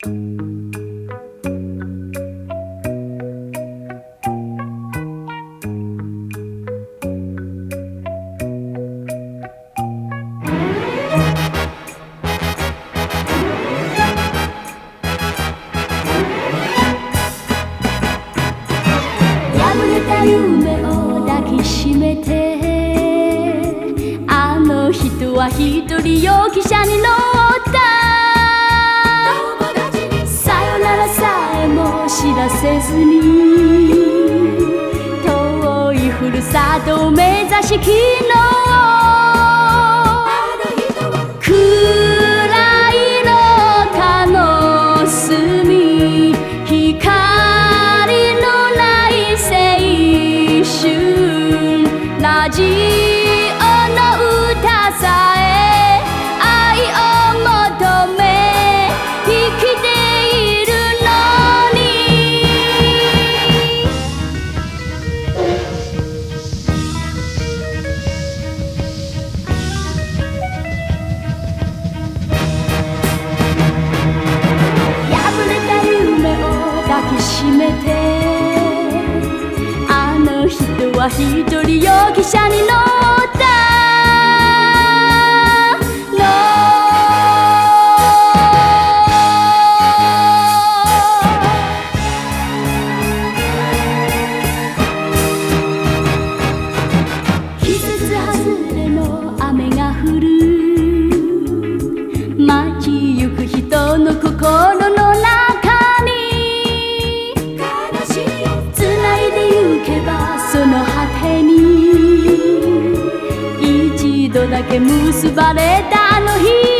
夢を抱きしめてあの人は一人容疑者に乗ったさよならさえも知らせずに遠いふるさとを目指し昨日暗いのかの隅光ラジオの歌さえ愛を求め生きているのに破れた夢を抱きしめて人は一人容疑者に乗った季節外れの雨が降る街行く人の心の中その果てに一度だけ結ばれたあの日